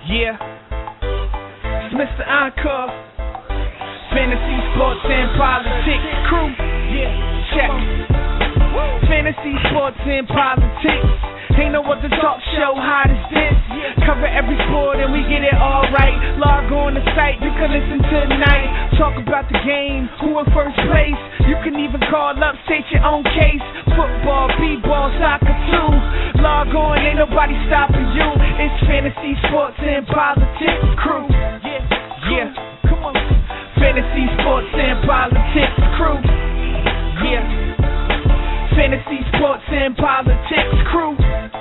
Yeah, it's Mr. Encore, Fantasy, Sports, and Politics crew. Yeah, check. Fantasy, Sports, and Politics. Ain't no other talk show hot as this. Cover every sport and we get it all right. Log on the site, you can listen tonight. Talk about the game, who in first place. You can even call up, state your own case. Football, b-ball, soccer too. Log on, ain't nobody stopping you. It's Fantasy, Sports, and Politics crew. Yeah, come on. Fantasy, Sports, and Politics crew. Yeah. Fantasy, Sports, and Politics crew.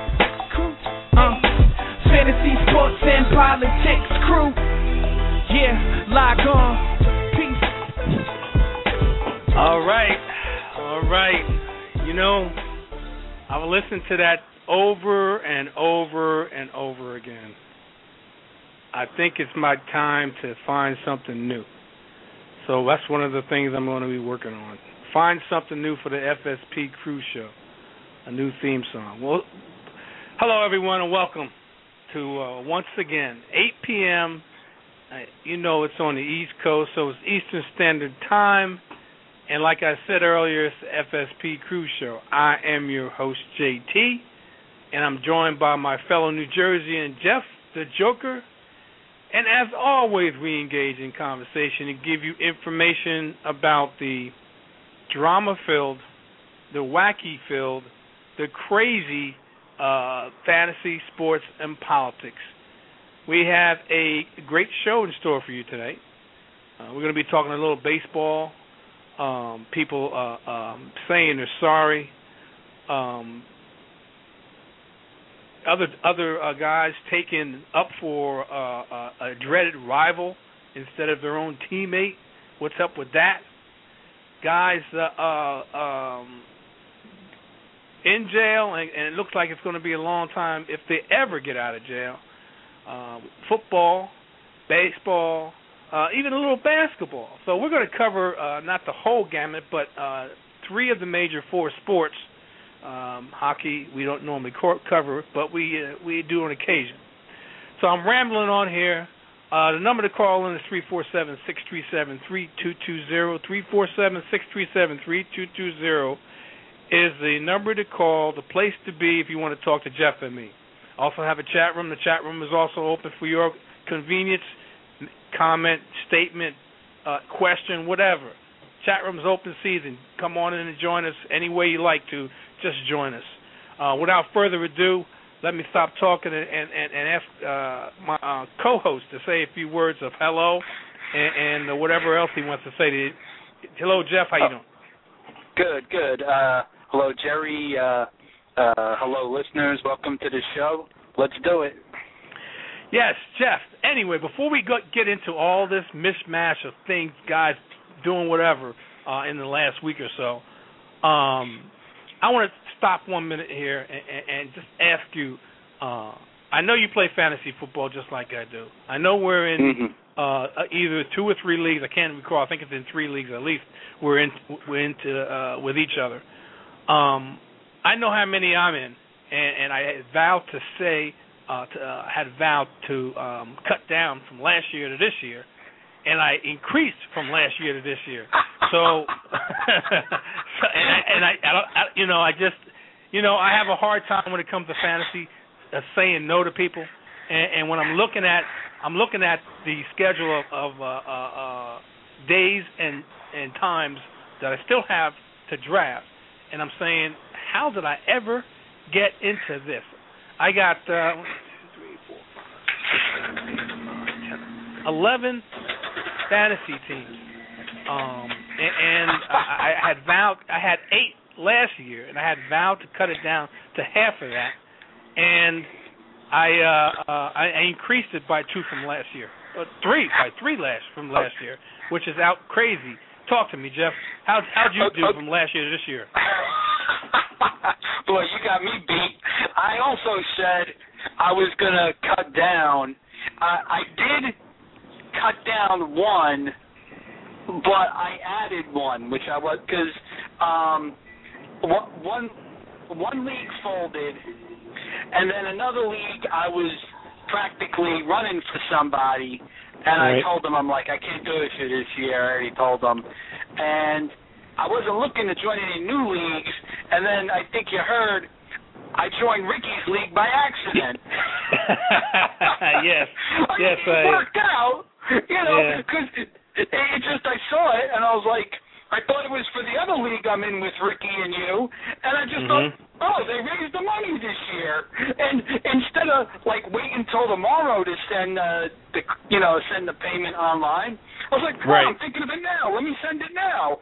Fantasy, Sports, and Politics crew. Yeah, log on. Peace. All right. You know, I've listened to that over and over and over again. I think it's my time to find something new. So that's one of the things I'm going to be working on. Find something new for the FSP Crew Show, a new theme song. Well, hello, everyone, and welcome to, once again, 8 p.m. You know it's on the East Coast, so it's Eastern Standard Time. And like I said earlier, it's the FSP Crew Show. I am your host, JT, and I'm joined by my fellow New Jerseyan, Jeff the Joker. And as always, we engage in conversation and give you information about the drama-filled, the wacky-filled, the crazy fantasy, sports, and politics. We have a great show in store for you today. We're going to be talking a little baseball, people saying they're sorry, other guys taking up for a dreaded rival instead of their own teammate. What's up with that? Guys in jail, and it looks like it's going to be a long time if they ever get out of jail. Football, baseball, even a little basketball. So we're going to cover not the whole gamut, but 3 of the major 4 sports. Hockey we don't normally cover, but we do on occasion. So I'm rambling on here. The number to call in is 347-637-3220. 347-637-3220 is the number to call, the place to be if you want to talk to Jeff and me. Also have a chat room. The chat room is also open for your convenience. Comment, statement, question, whatever. Chat room is open season. Come on in and join us any way you like to. Just join us. Without further ado, let me stop talking and ask my co-host to say a few words of hello and whatever else he wants to say to you. Hello, Jeff. How you doing? Good. Hello, Jerry. Hello, listeners. Welcome to the show. Let's do it. Yes, Jeff. Anyway, before we get into all this mishmash of things, guys doing whatever in the last week or so, I want to stop 1 minute here and just ask you, I know you play fantasy football just like I do. I know we're in either 2 or 3 leagues. I can't recall. I think it's in 3 leagues at least. We're into with each other. I know how many I'm in, and I had vowed to say, cut down from last year to this year, and I increased from last year to this year. So, I have a hard time when it comes to fantasy, saying no to people. And when I'm looking at the schedule of days and times that I still have to draft, and I'm saying, how did I ever get into this? I got 11 fantasy teams, and I had 8 last year, and I had vowed to cut it down to half of that, and I increased it by 2 from last year, 3 from last year, which is out crazy. Talk to me, Jeff. How'd you do from last year to this year? Boy, you got me beat. I also said I was going to cut down. I did cut down 1, but I added 1, which I was, because one league folded, and then another league I was practically running for somebody, and I told them, I'm like, I can't do it for this year. I already told them. And I wasn't looking to join any new leagues, and then I think you heard I joined Ricky's league by accident. Yes. It worked out, because it just, I saw it, and I was like, I thought it was for the other league I'm in with Ricky and you, and I just thought, they raised the money this year. And instead of like waiting until tomorrow to send send the payment online, I was like, I'm thinking of it now. Let me send it now.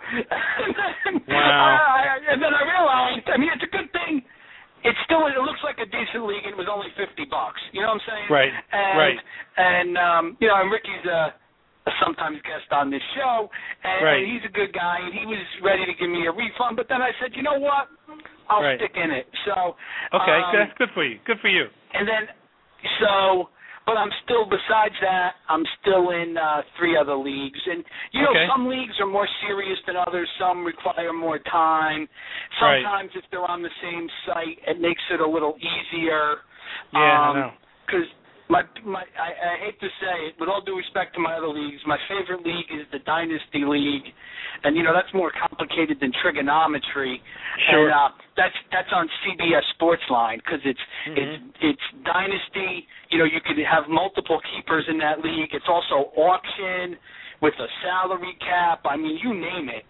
And then I realized, it's a good thing. It looks like a decent league. It was only $50. You know what I'm saying? Right. And and Ricky's a sometimes guest on this show, and he's a good guy, and he was ready to give me a refund, but then I said, you know what, I'll stick in it. So that's good for you. Good for you. And then, but I'm still, besides that, I'm still in 3 other leagues, and some leagues are more serious than others. Some require more time. Sometimes if they're on the same site, it makes it a little easier. I know. Because I hate to say it, with all due respect to my other leagues, my favorite league is the Dynasty League, and that's more complicated than trigonometry. Sure. And that's on CBS Sportsline because it's Dynasty. You could have multiple keepers in that league. It's also auction with a salary cap. I mean, you name it.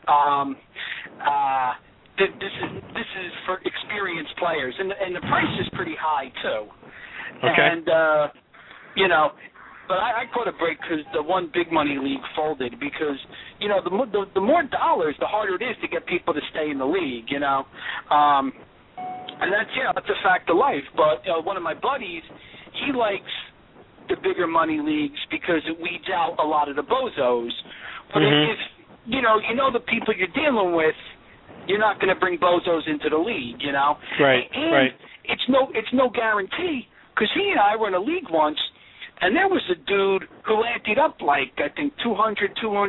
This is for experienced players, and the price is pretty high too. Okay. And but I caught a break because the one big money league folded because the more dollars, the harder it is to get people to stay in the league. And that's a fact of life. But one of my buddies, he likes the bigger money leagues because it weeds out a lot of the bozos. But if the people you're dealing with, you're not going to bring bozos into the league. Right. And it's no guarantee. Because he and I were in a league once, and there was a dude who anteed up like, I think, $250,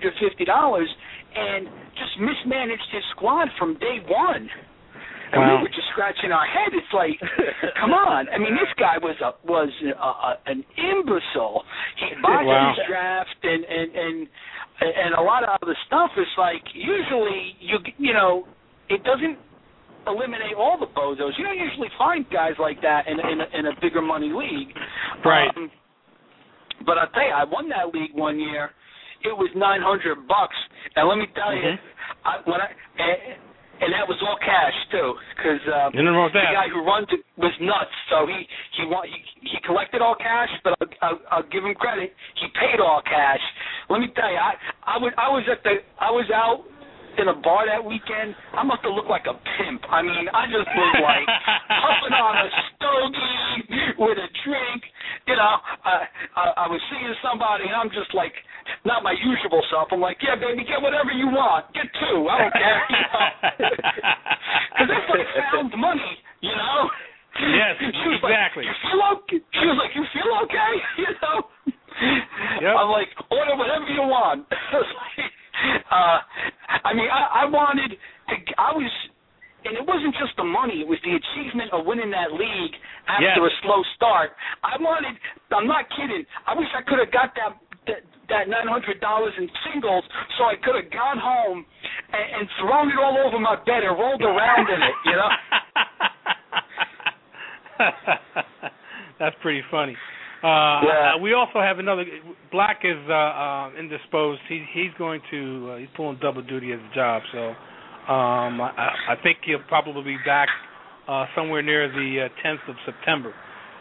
and just mismanaged his squad from day one. And we were just scratching our head. It's like, come on. I mean, this guy was an imbecile. He botched his draft and a lot of other stuff. It's like, usually, it doesn't eliminate all the bozos. You don't usually find guys like that in a bigger money league. Right. But I'll tell you, I won that league one year. It was $900, and let me tell you, and that was all cash too, because the guy who runs it was nuts. So he collected all cash, but I'll give him credit. He paid all cash. Let me tell you, I was out in a bar that weekend. I must have looked like a pimp. I mean, I just was like puffing on a stogie with a drink. I was seeing somebody, and I'm just like, not my usual self. I'm like, yeah, baby, get whatever you want. Get 2. I don't care. Because that's like found money, Yes, Like, exactly. you feel okay? She was like, you feel okay? Yep. I'm like, order whatever you want. I wanted to. And it wasn't just the money; it was the achievement of winning that league after a slow start. I'm not kidding. I wish I could have got that $900 in singles, so I could have gone home and thrown it all over my bed and rolled around in it. That's pretty funny. We also have another. Black is indisposed. He's pulling double duty as a job. So I think he'll probably be back somewhere near the 10th of September.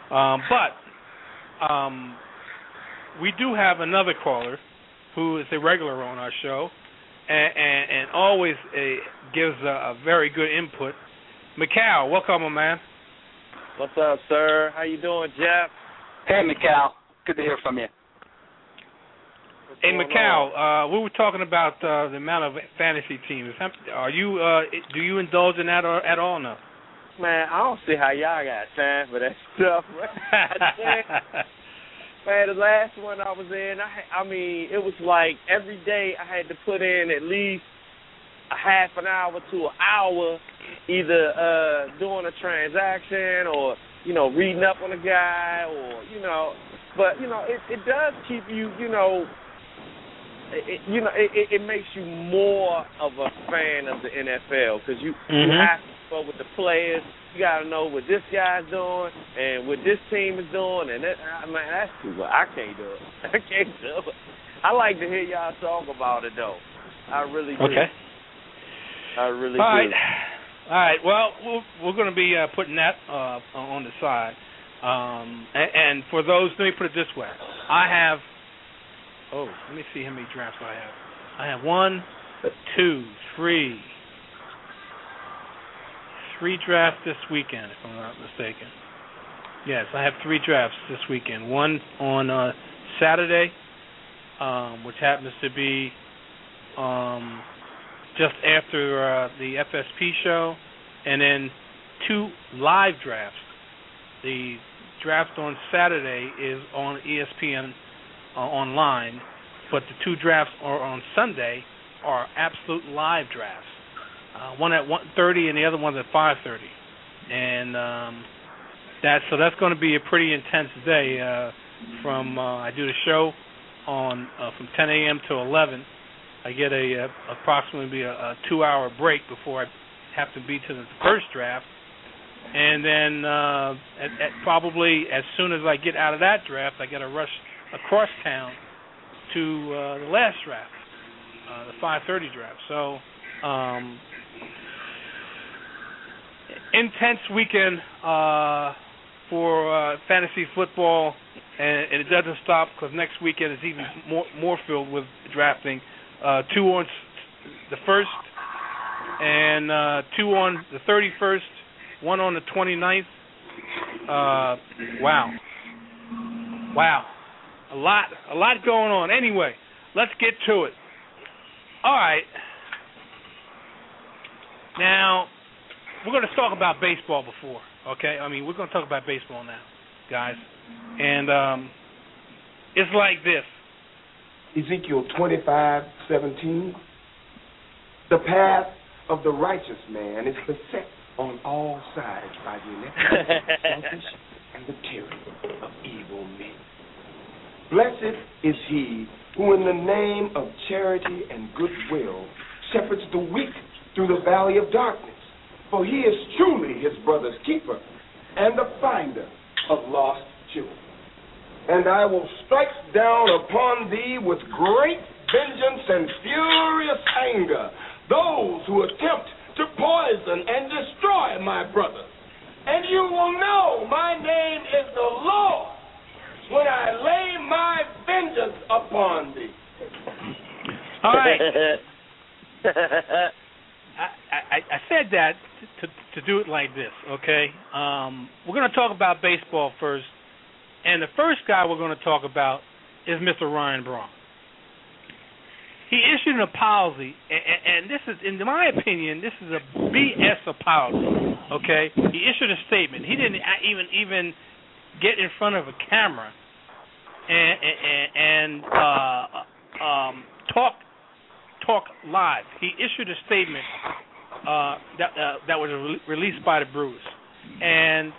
But we do have another caller who is a regular on our show and always gives a very good input. Mikal, welcome, my man. What's up, sir? How you doing, Jeff? Hey, Mikal. Good to hear from you. Hey, Mikal, we were talking about the amount of fantasy teams. Are you? Do you indulge in that at all? No. Man, I don't see how y'all got time for that stuff. Man, the last one I was in, I mean, it was like every day I had to put in at least a half an hour to an hour, either doing a transaction or, reading up on a guy or, But it does keep you. It makes you more of a fan of the NFL because you have to go with the players. You got to know what this guy's doing and what this team is doing. And that's too much. I can't do it. I can't do it. I like to hear y'all talk about it, though. I really do. Okay. I really All do. right. All right. Well, we're going to be putting that on the side. And for those, let me put it this way. I have, let me see how many drafts I have. I have 1, 2, 3 drafts this weekend, if I'm not mistaken. Yes, I have 3 drafts this weekend. One on Saturday, which happens to be just after the FSP show, and then 2 live drafts. The draft on Saturday is on ESPN online, but the 2 drafts are on Sunday are absolute live drafts. One at 1:30 and the other one's at 5:30, and that's going to be a pretty intense day. I do the show on from 10 a.m. to 11. I get approximately a 2-hour break before I have to be to the first draft, and then probably as soon as I get out of that draft, I got to rush across town to the last draft, the 5:30 draft. So intense weekend for fantasy football, and it doesn't stop because next weekend is even more filled with drafting. 2 on the 1st, and 2 on the 31st, 1 on the 29th. Wow. A lot going on. Anyway, let's get to it. All right. Now, we're going to talk about baseball before, okay? I mean, we're going to talk about baseball now, guys. And it's like this. Ezekiel 25:17. The path of the righteous man is beset on all sides by the iniquity of the selfish and the tyranny of evil men. Blessed is he who in the name of charity and goodwill shepherds the weak through the valley of darkness, for he is truly his brother's keeper and the finder of lost children. And I will strike down upon thee with great vengeance and furious anger those who attempt to poison and destroy my brothers. And you will know my name is the Lord when I lay my vengeance upon thee. All right. I said that to do it like this, okay? We're going to talk about baseball first. And the first guy we're going to talk about is Mr. Ryan Braun. He issued an apology, and this is, in my opinion, this is a BS apology, okay? He issued a statement. He didn't even get in front of a camera and talk live. He issued a statement that was released by the Brewers. And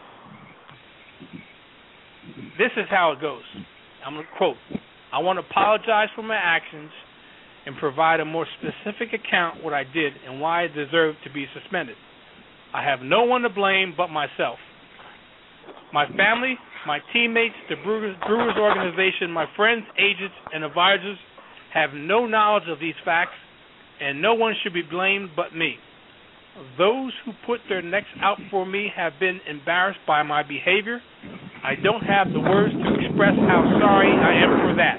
this is how it goes. I'm going to quote, "I want to apologize for my actions and provide a more specific account what I did and why I deserve to be suspended. I have no one to blame but myself. My family, my teammates, the Brewers organization, my friends, agents, and advisors have no knowledge of these facts, and no one should be blamed but me. Those who put their necks out for me have been embarrassed by my behavior. I don't have the words to express how sorry I am for that."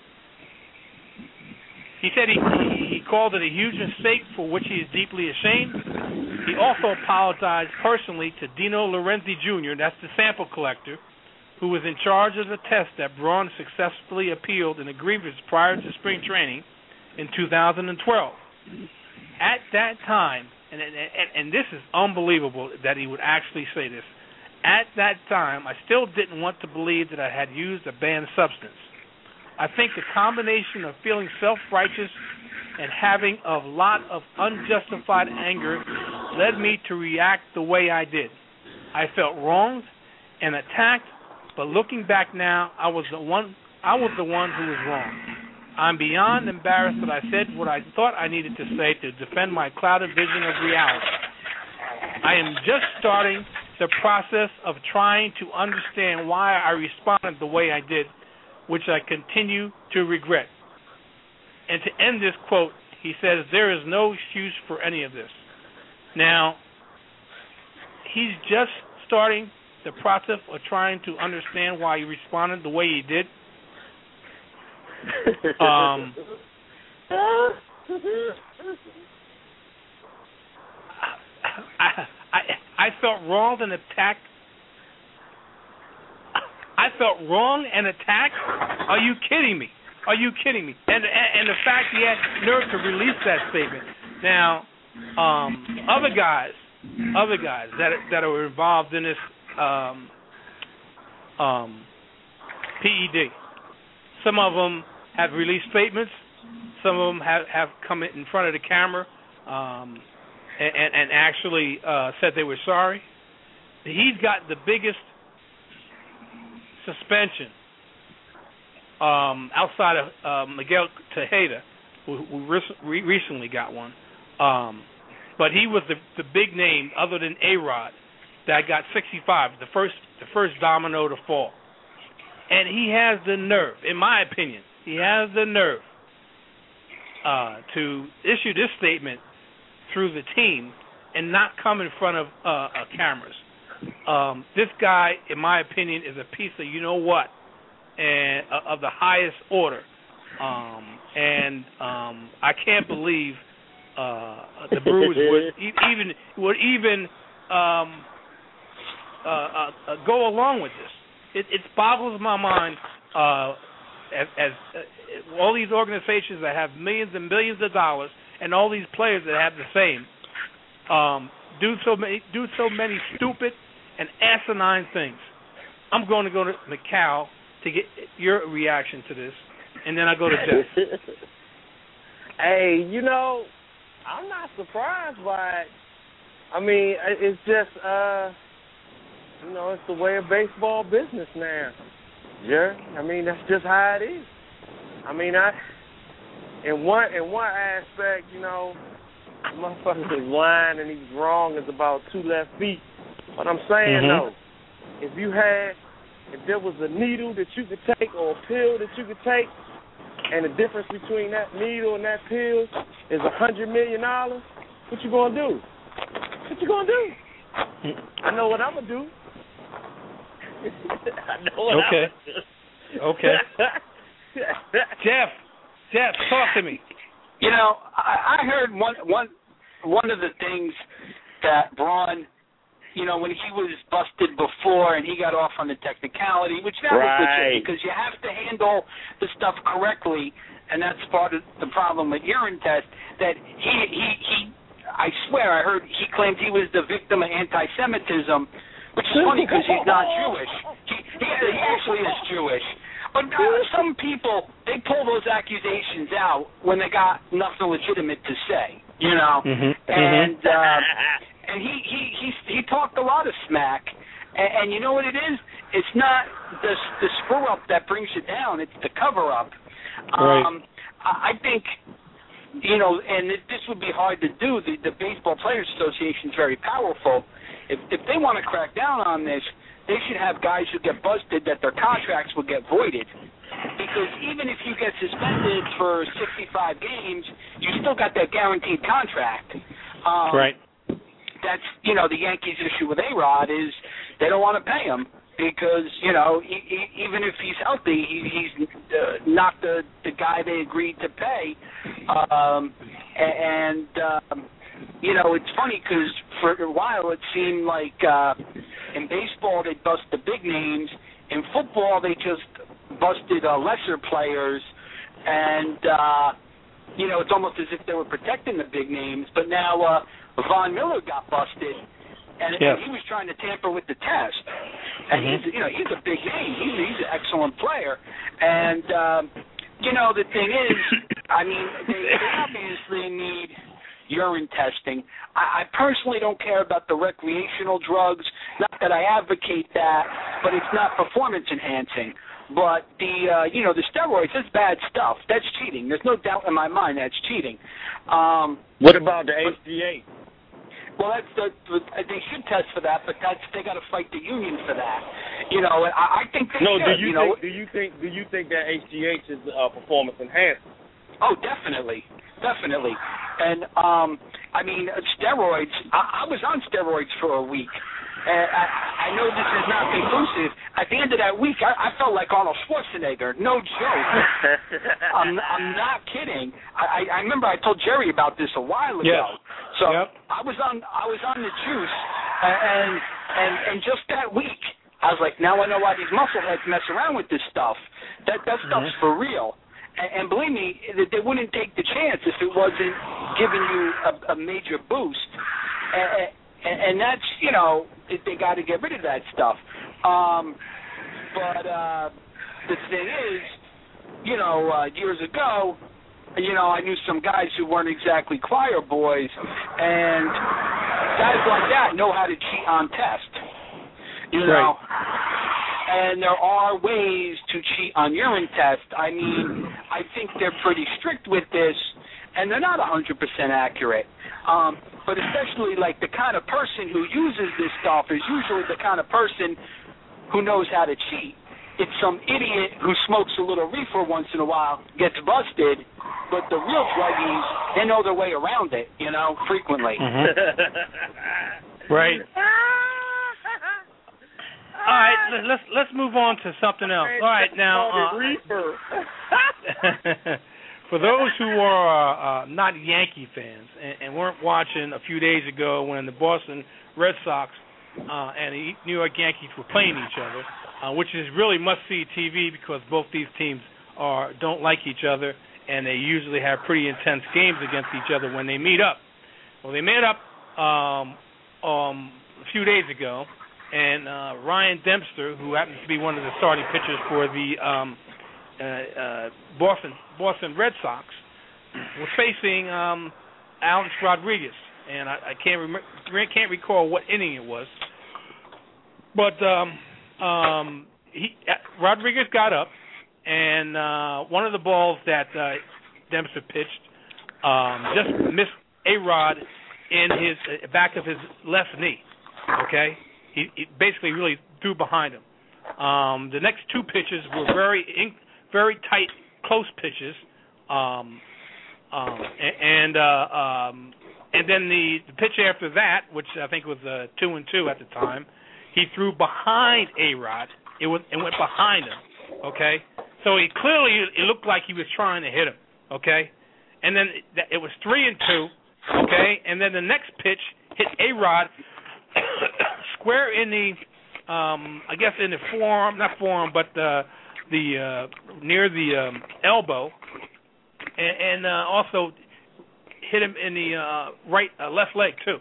He said he called it a huge mistake for which he is deeply ashamed. He also apologized personally to Dino Lorenzi Jr., that's the sample collector, who was in charge of the test that Braun successfully appealed in a grievance prior to spring training in 2012. At that time, and this is unbelievable that he would actually say this, at that time, I still didn't want to believe that I had used a banned substance. I think the combination of feeling self-righteous and having a lot of unjustified anger led me to react the way I did. I felt wronged and attacked, but looking back now, I was the one who was wrong. I'm beyond embarrassed that I said what I thought I needed to say to defend my clouded vision of reality. I am just starting the process of trying to understand why I responded the way I did, which I continue to regret. And to end this quote, he says, there is no excuse for any of this. Now, he's just starting the process of trying to understand why he responded the way he did. I felt wronged and attacked. I felt wrong and attacked? Are you kidding me? Are you kidding me? And the fact he had nerve to release that statement. Now, other guys that are involved in this PED, some of them have released statements. Some of them have come in front of the camera and actually said they were sorry. He's got the biggest suspension outside of Miguel Tejeda, who recently got one. But he was the big name, other than A-Rod, that got 65, the first domino to fall. And he has the nerve, in my opinion, to issue this statement through the team and not come in front of cameras. This guy, in my opinion, is a piece of you-know-what, and of the highest order. I can't believe the Brewers would even go along with this. It boggles my mind as all these organizations that have millions and millions of dollars and all these players that have the same do so many stupid and asinine things. I'm going to go to Macau to get your reaction to this, and then I go to Jeff. Hey, I'm not surprised by it. I mean, it's just, it's the way of baseball business now. Yeah, I mean, that's just how it is. I mean, in one aspect, motherfucker is lying and he's wrong is about 2 left feet. But I'm saying, though, if there was a needle that you could take or a pill that you could take, and the difference between that needle and that pill is $100 million, what you gonna do? What you gonna do? I know what I'm gonna do. Okay. Jeff, talk to me. I heard one of the things that Braun, when he was busted before and he got off on the technicality, which that was legit because you have to handle the stuff correctly, and that's part of the problem with urine test. That he I swear I heard he claimed he was the victim of anti-Semitism, which is funny because he's not Jewish. He actually is Jewish. But some people, they pull those accusations out when they got nothing legitimate to say, And he talked a lot of smack. And you know what it is? It's not the screw-up that brings you down. It's the cover-up. Right. I think, and this would be hard to do. The Baseball Players Association is very powerful. If they want to crack down on this, they should have guys who get busted that their contracts will get voided. Because even if you get suspended for 65 games, you still got that guaranteed contract. Right. That's, the Yankees' issue with A-Rod is they don't want to pay him because, even if he's healthy, he's not the guy they agreed to pay. It's funny because for a while it seemed like in baseball they bust the big names. In football they just busted lesser players, and it's almost as if they were protecting the big names. But now Von Miller got busted, and he was trying to tamper with the test. And he's a big name. He's an excellent player. And the thing is, I mean, they obviously need urine testing. I personally don't care about the recreational drugs. Not that I advocate that, but it's not performance enhancing. But the steroids, that's bad stuff. That's cheating. There's no doubt in my mind that's cheating. What about the HGH? Well, they should test for that, but they got to fight the union for that. I think they should. Do you think that HGH is performance enhancing? Oh, definitely. And steroids. I was on steroids for a week. I know this is not conclusive. At the end of that week, I felt like Arnold Schwarzenegger. No joke. I'm not kidding. I remember I told Jerry about this a while ago. Yes. So I was on the juice, and just that week, I was like, now I know why these muscleheads mess around with this stuff. That stuff's for real. And believe me, they wouldn't take the chance if it wasn't giving you a major boost. And that's, they got to get rid of that stuff. But the thing is, years ago, I knew some guys who weren't exactly choir boys, and guys like that know how to cheat on test. Right. And there are ways to cheat on urine tests. I mean, I think they're pretty strict with this, and they're not 100% accurate. But especially like the kind of person who uses this stuff is usually the kind of person who knows how to cheat. It's some idiot who smokes a little reefer once in a while, gets busted, but the real druggies, they know their way around it, frequently. Mm-hmm. Right. All right, let's move on to something else. All right, now, for those who are not Yankee fans and weren't watching a few days ago when the Boston Red Sox and the New York Yankees were playing each other, which is really must-see TV because both these teams don't like each other, and they usually have pretty intense games against each other when they meet up. Well, they met up a few days ago, and Ryan Dempster, who happens to be one of the starting pitchers for the Boston Red Sox, was facing Alex Rodriguez, and I can't recall what inning it was, but Rodriguez got up, and one of the balls that Dempster pitched just missed A-Rod in his back of his left knee. Okay. He basically really threw behind him. The next two pitches were very tight, close pitches, and then the pitch after that, which I think was 2-2 at the time, he threw behind A-Rod. It went behind him. Okay, so it looked like he was trying to hit him. Okay, and then it was 3-2. Okay, and then the next pitch hit A-Rod square in the, I guess in the forearm, not forearm, but the near the elbow, and also hit him in the left leg too.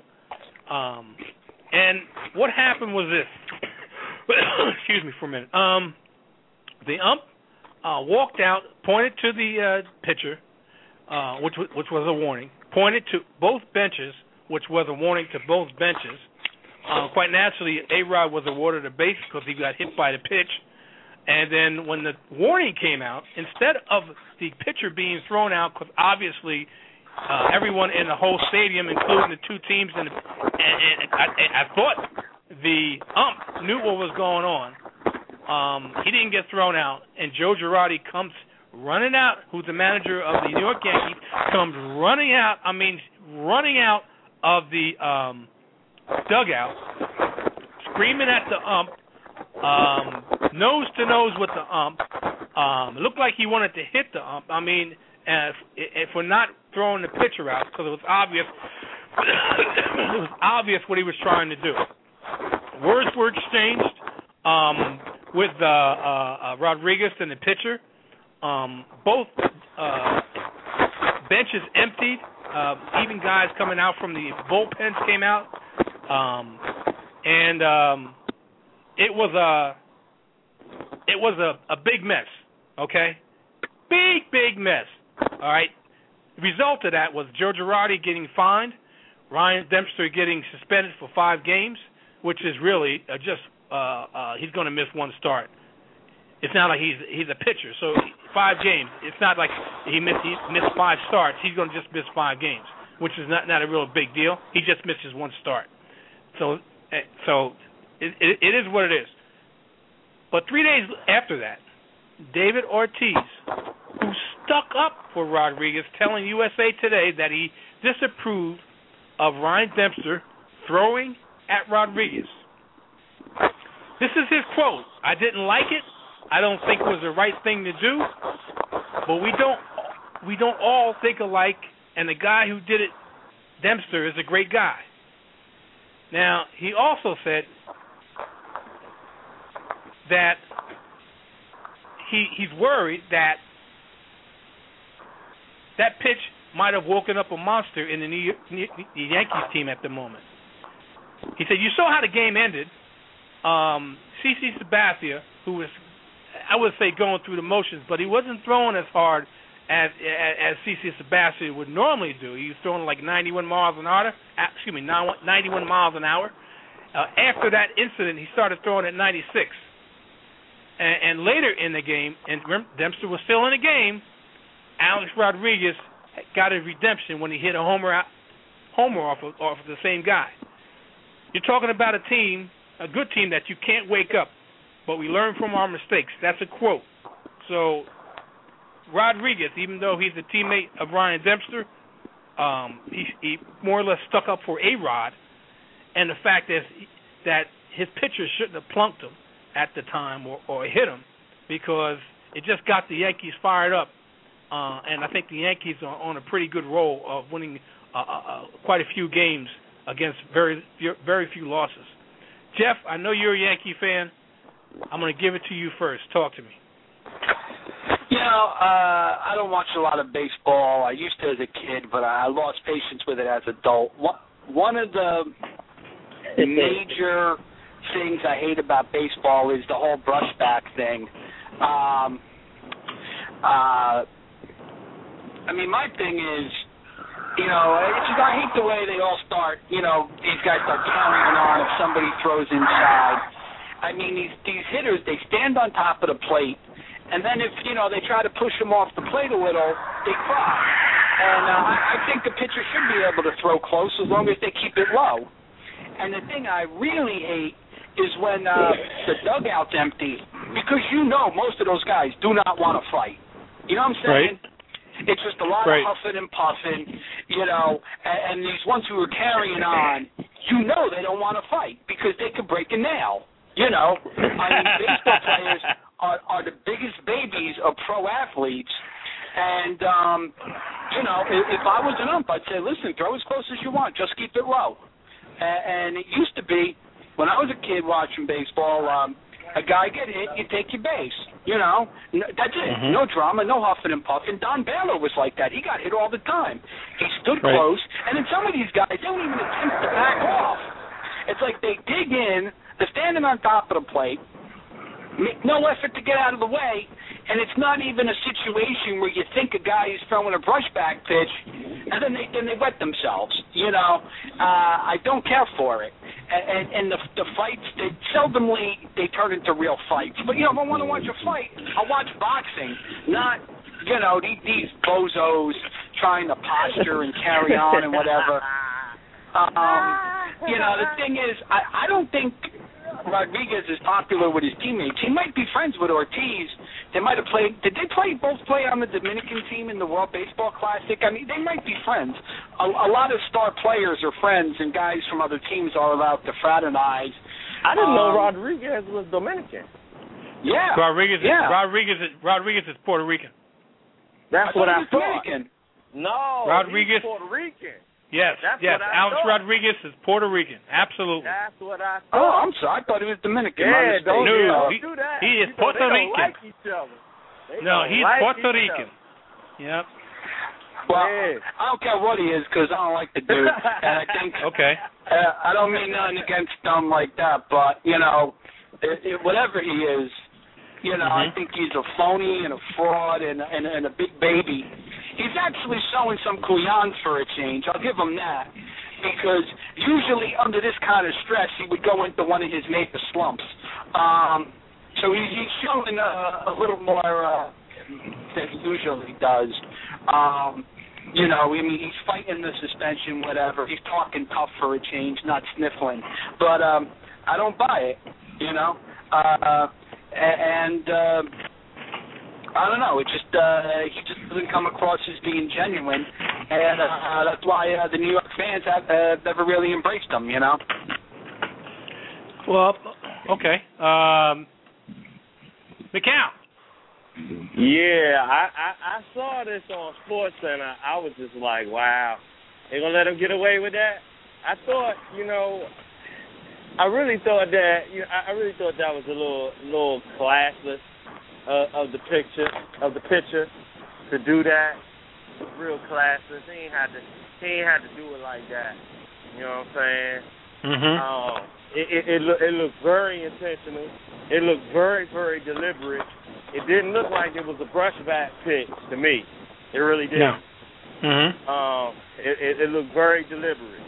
And what happened was this. Excuse me for a minute. The ump walked out, pointed to the pitcher, which was a warning. Pointed to both benches, which was a warning to both benches. Quite naturally, A-Rod was awarded a base because he got hit by the pitch. And then when the warning came out, instead of the pitcher being thrown out, because obviously everyone in the whole stadium, including the two teams, and I thought the ump knew what was going on. He didn't get thrown out, and Joe Girardi comes running out, who's the manager of the New York Yankees, comes running out of the dugout, screaming at the ump, nose to nose with the ump. It looked like he wanted to hit the ump. I mean, if we're not throwing the pitcher out, because it was obvious, what he was trying to do. Words were exchanged with Rodriguez and the pitcher. Both benches emptied. Even guys coming out from the bullpens came out, and it was a big mess. Okay, big mess. All right. The result of that was Joe Girardi getting fined, Ryan Dempster getting suspended for 5 games, which is really he's going to miss 1 start. It's not like he's a pitcher, so 5 games. It's not like he missed 5 starts. He's going to just miss 5 games, which is not a real big deal. He just misses 1 start. So it is what it is. But 3 days after that, David Ortiz, who stuck up for Rodriguez, telling USA Today that he disapproved of Ryan Dempster throwing at Rodriguez. This is his quote. I didn't like it. I don't think it was the right thing to do. But we don't all think alike, and the guy who did it, Dempster, is a great guy. Now, he also said that he's worried that pitch might have woken up a monster in the Yankees team at the moment. He said, you saw how the game ended. CC Sabathia, who was, I would say, going through the motions, but he wasn't throwing as hard as CC Sabathia would normally do. He was throwing like 91 miles an hour. After that incident, he started throwing at 96. And later in the game, and Dempster was still in the game, Alex Rodriguez got a redemption when he hit a homer off of the same guy. You're talking about a good team that you can't wake up, but we learn from our mistakes. That's a quote. So Rodriguez, even though he's a teammate of Ryan Dempster, he more or less stuck up for A-Rod, and the fact is that his pitcher shouldn't have plunked him at the time or hit him, because it just got the Yankees fired up, and I think the Yankees are on a pretty good roll of winning quite a few games against very few losses. Jeff, I know you're a Yankee fan. I'm going to give it to you first. Talk to me. I don't watch a lot of baseball. I used to as a kid, but I lost patience with it as an adult. One of the major things I hate about baseball is the whole brushback thing. My thing is, I hate the way they all start, these guys start carrying on if somebody throws inside. These hitters, they stand on top of the plate, and then if, they try to push them off the plate a little, they cry. And I think the pitcher should be able to throw close as long as they keep it low. And the thing I really hate is when the dugout's empty, because most of those guys do not want to fight. You know what I'm saying? Right. It's just a lot of huffing and puffing, and these ones who are carrying on, they don't want to fight because they could break a nail. Baseball players are the biggest babies of pro athletes, and, if I was an ump, I'd say, listen, throw as close as you want, just keep it low. And it used to be, when I was a kid watching baseball, a guy get hit, you take your base. That's it. Mm-hmm. No drama, no huffing and puffing. Don Baylor was like that. He got hit all the time. He stood close, and then some of these guys don't even attempt to back off. It's like they dig in, they're standing on top of the plate, make no effort to get out of the way, and it's not even a situation where you think a guy is throwing a brushback pitch, and then they wet themselves. I don't care for it. And the fights, seldomly they turn into real fights. But, if I want to watch a fight, I'll watch boxing, not, these bozos trying to posture and carry on and whatever. The thing is, I don't think Rodriguez is popular with his teammates. He might be friends with Ortiz. They might have played. Did they both play on the Dominican team in the World Baseball Classic? They might be friends. A lot of star players are friends, and guys from other teams are allowed to fraternize. I didn't know Rodriguez was Dominican. Yeah. Rodriguez is Puerto Rican. That's what I thought. Dominican. No, Rodriguez, he's Puerto Rican. Yes. Alex Rodriguez is Puerto Rican. Absolutely. That's what I thought. Oh, I'm sorry. I thought he was Dominican. Yeah, don't do that. He is Puerto Rican. Like each other. He's Puerto Rican. Yep. Well, I don't care what he is because I don't like the dude. And I think, okay. I don't mean nothing against him like that, but, whatever he is, I think he's a phony and a fraud and a big baby. he's actually showing some kuyans for a change. I'll give him that. Because usually under this kind of stress, he would go into one of his major slumps. So he's showing a little more than he usually does. You know, I mean, he's fighting the suspension, whatever. He's talking tough for a change, not sniffling. But I don't buy it, you know. And I don't know. It just he just doesn't come across as being genuine, and that's why the New York fans have never really embraced him, you know. Well, okay. McCown. Yeah, I saw this on SportsCenter. I was just like, wow, they gonna let him get away with that? I thought, you know, I really thought that was a little classless of the pitcher to do that. Real classless. He ain't had to do it like that. You know what I'm saying? Mm-hmm. It looked very intentional. It looked very, very deliberate. It didn't look like it was a brushback pitch to me. It really didn't. No. Mm-hmm. It looked very deliberate.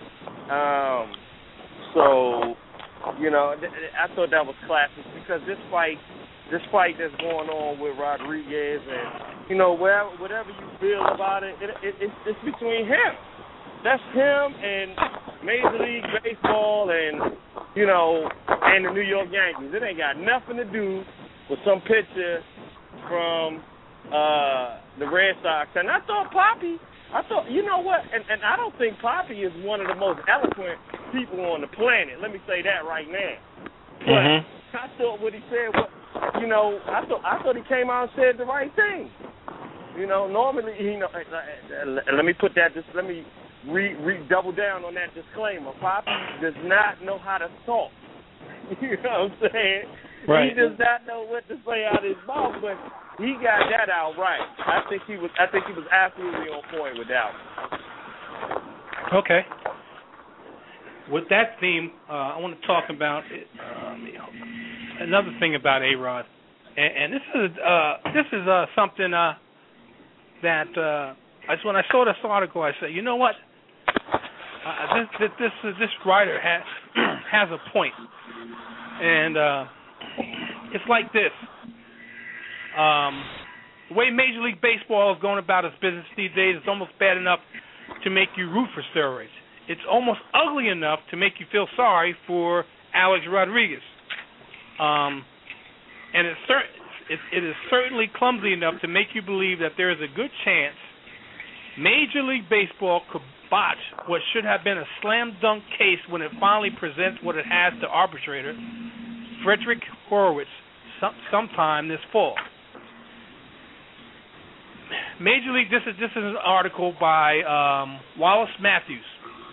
So, you know, I thought that was classic because this fight that's going on with Rodriguez, and you know, whatever you feel about it, it's between him. That's him and Major League Baseball, and you know, and the New York Yankees. It ain't got nothing to do with some pitcher from the Red Sox. And I thought, you know what? And I don't think Poppy is one of the most eloquent people on the planet. Let me say that right now. But I thought what he said was, you know, I thought he came out and said the right thing. You know, normally, you know, let me put that. Let me double down on that disclaimer. Poppy does not know how to talk. You know what I'm saying? Right. He does not know what to say out of his mouth, but he got that out right. I think he was absolutely on point with that one. Okay. With that theme, I want to talk about another thing about A-Rod, and this is something that when I saw this article, I said, you know what, this writer has a point, and it's like this. The way Major League Baseball is going about its business these days is almost bad enough to make you root for steroids. It's almost ugly enough to make you feel sorry for Alex Rodriguez. And it is certainly clumsy enough to make you believe that there is a good chance Major League Baseball could botch what should have been a slam dunk case when it finally presents what it has to arbitrator Frederick Horowitz sometime this fall. Major League. This is an article by Wallace Matthews.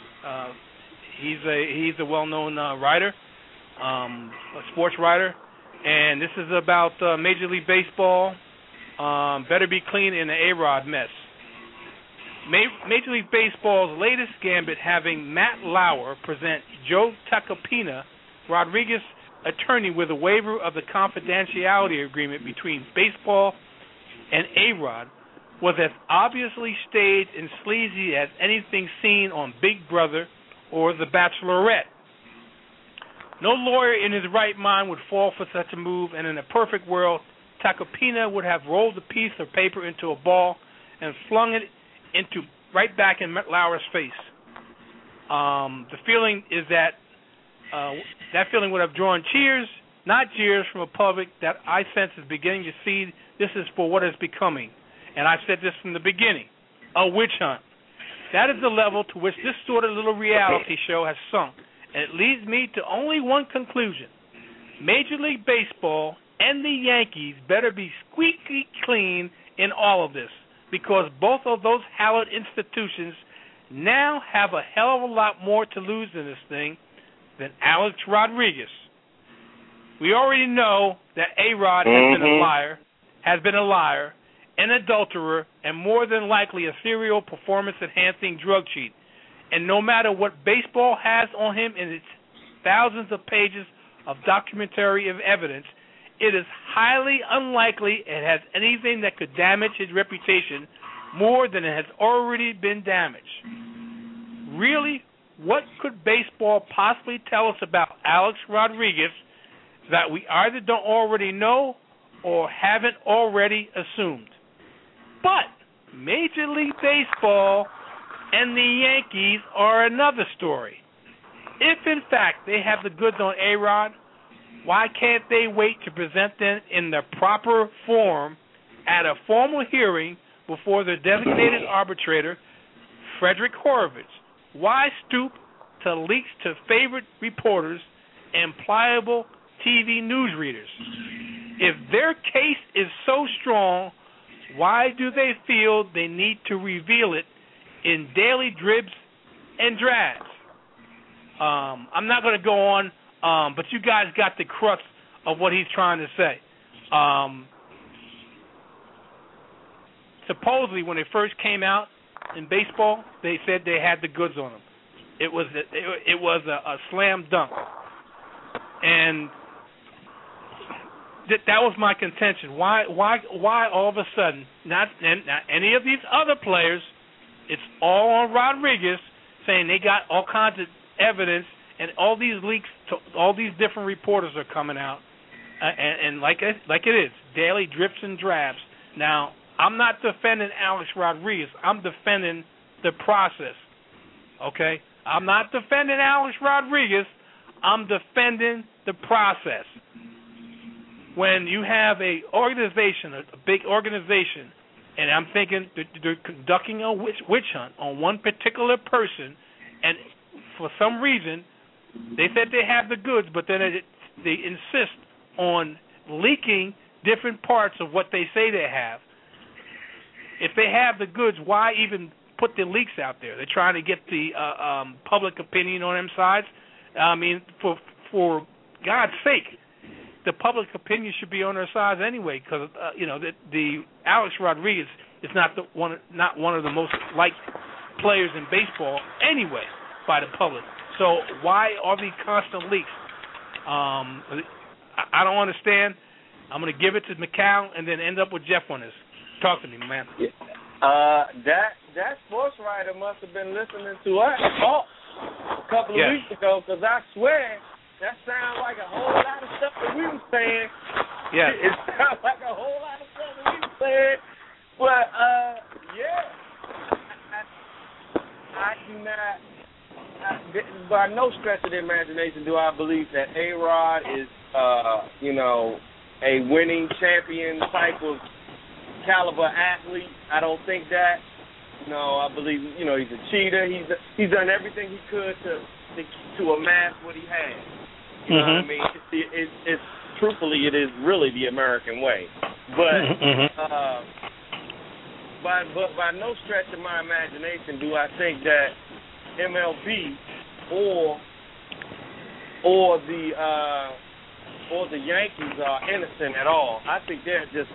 He's a well-known writer, a sports writer, and this is about Major League Baseball. Better be clean in the A-Rod mess. Major League Baseball's latest gambit having Matt Lauer present Joe Tacopina, Rodriguez's attorney, with a waiver of the confidentiality agreement between baseball and A-Rod, was as obviously staged and sleazy as anything seen on Big Brother or The Bachelorette. No lawyer in his right mind would fall for such a move, and in a perfect world, Tacopina would have rolled a piece of paper into a ball and flung it right back in Lauer's face. The feeling is that that feeling would have drawn cheers, not jeers, from a public that I sense is beginning to see this is for what is becoming. And I said this from the beginning, a witch hunt. That is the level to which this sort of little reality show has sunk. And it leads me to only one conclusion. Major League Baseball and the Yankees better be squeaky clean in all of this, because both of those hallowed institutions now have a hell of a lot more to lose in this thing than Alex Rodriguez. We already know that A-Rod has been a liar, an adulterer, and more than likely a serial performance-enhancing drug cheat. And no matter what baseball has on him in its thousands of pages of documentary evidence, it is highly unlikely it has anything that could damage his reputation more than it has already been damaged. Really, what could baseball possibly tell us about Alex Rodriguez that we either don't already know or haven't already assumed? But Major League Baseball and the Yankees are another story. If, in fact, they have the goods on A-Rod, why can't they wait to present them in the proper form at a formal hearing before the designated arbitrator, Frederick Horowitz? Why stoop to leaks to favorite reporters and pliable TV newsreaders? If their case is so strong, why do they feel they need to reveal it in daily dribs and drabs? I'm not going to go on, but you guys got the crux of what he's trying to say. Supposedly, when they first came out in baseball, they said they had the goods on them. It was a slam dunk, and that was my contention. Why all of a sudden, not any of these other players, it's all on Rodriguez, saying they got all kinds of evidence, and all these leaks to all these different reporters are coming out, and like it is, daily drips and drabs. Now, I'm not defending Alex Rodriguez. I'm defending the process, okay? I'm not defending Alex Rodriguez. I'm defending the process. When you have a organization, a big organization, and I'm thinking they're conducting a witch hunt on one particular person, and for some reason, they said they have the goods, but then they insist on leaking different parts of what they say they have. If they have the goods, why even put the leaks out there? They're trying to get the public opinion on them sides. I mean, for God's sake, the public opinion should be on their sides anyway, because the Alex Rodriguez is not one of the most liked players in baseball anyway by the public. So why are these constant leaks? I don't understand. I'm going to give it to Macau and then end up with Jeff on this. Talk to me, man. Yeah. That sports writer must have been listening to us a couple of weeks ago, because I swear that sounds like a whole lot of stuff that we were saying. Yeah. It sounds like a whole lot of stuff that we were saying. But, I do not, by no stretch of the imagination do I believe that A-Rod is, a winning champion type of caliber athlete. I don't think that. No, I believe, he's a cheater. He's done everything he could to amass what he has. You know what I mean? It's truthfully, it is really the American way. But by no stretch of my imagination do I think that MLB or the Yankees are innocent at all. I think they're just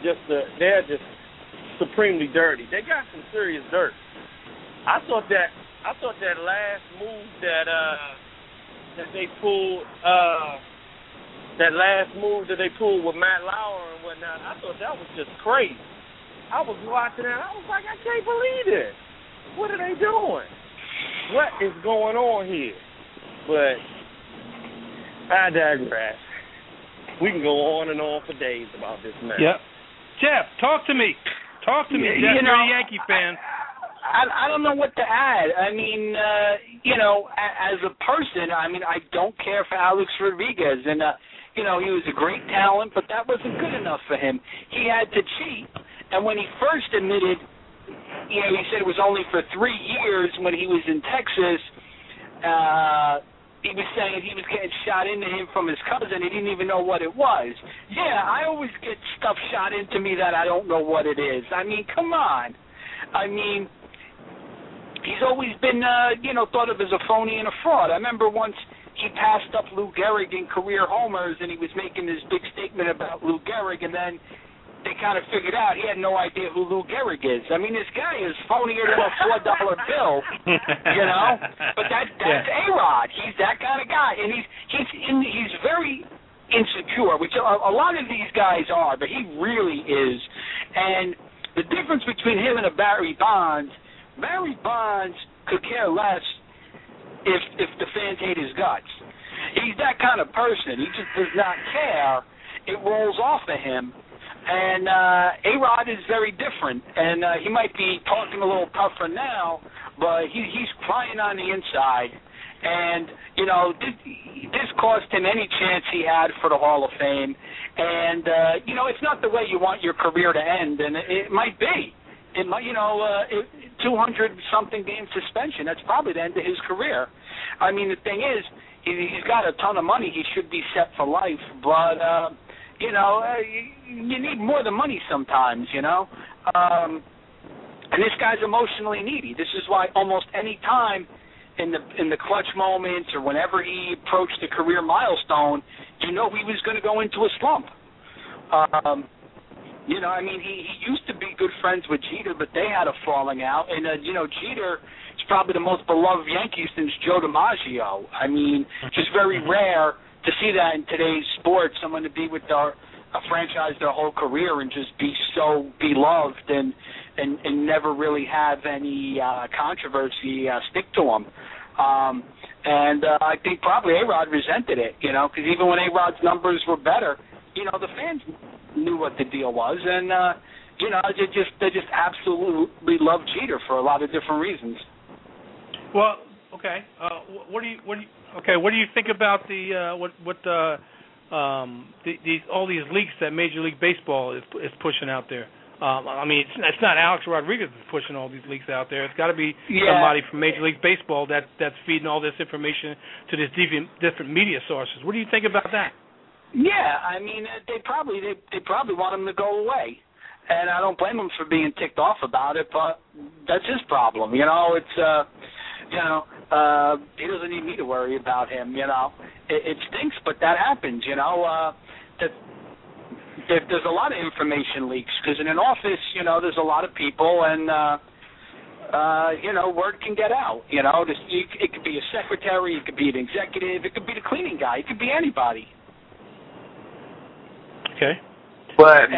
supremely dirty. They got some serious dirt. I thought that last move that they pulled, with Matt Lauer and whatnot, I thought that was just crazy. I was watching that. I was like, I can't believe this. What are they doing? What is going on here? But I digress. We can go on and on for days about this match. Yep. Jeff, talk to me. Jeff. You're a Yankee fan. I don't know what to add. I mean, as a person, I don't care for Alex Rodriguez. And, he was a great talent, but that wasn't good enough for him. He had to cheat. And when he first admitted, he said it was only for 3 years when he was in Texas, he was saying he was getting shot into him from his cousin. He didn't even know what it was. Yeah, I always get stuff shot into me that I don't know what it is. I mean, come on. I mean, he's always been, thought of as a phony and a fraud. I remember once he passed up Lou Gehrig in career homers, and he was making this big statement about Lou Gehrig, and then they kind of figured out he had no idea who Lou Gehrig is. I mean, this guy is phonier than a $4 bill, But that's A-Rod. He's that kind of guy, and he's very insecure, which a lot of these guys are, but he really is. And The difference between him and a Barry Bonds could care less if the fans hate his guts. He's that kind of person. He just does not care. It rolls off of him. And A-Rod is very different. And he might be talking a little tougher now, but he's crying on the inside. And, you know, this cost him any chance he had for the Hall of Fame. And, you know, it's not the way you want your career to end, and it might be. It might, 200-something game suspension, that's probably the end of his career. I mean, the thing is, he's got a ton of money. He should be set for life. But, you need more than money sometimes, you know. And this guy's emotionally needy. This is why almost any time in the clutch moments or whenever he approached a career milestone, you know he was going to go into a slump. He used to be good friends with Jeter, but they had a falling out. And, Jeter is probably the most beloved Yankee since Joe DiMaggio. I mean, just very rare to see that in today's sport, someone to be with a franchise their whole career and just be so beloved and never really have any controversy stick to them. I think probably A-Rod resented it, because even when A-Rod's numbers were better, the fans knew what the deal was, and they just absolutely love Jeter for a lot of different reasons. Well, okay. What do you think about all these leaks that Major League Baseball is pushing out there? It's not Alex Rodriguez that's pushing all these leaks out there. It's got to be somebody from Major League Baseball that's feeding all this information to these different media sources. What do you think about that? Yeah, they probably want him to go away, and I don't blame him for being ticked off about it. But that's his problem. He doesn't need me to worry about him. It stinks, but that happens. There's a lot of information leaks because in an office, there's a lot of people, and word can get out. It could be a secretary, it could be an executive, it could be the cleaning guy, it could be anybody. Okay. But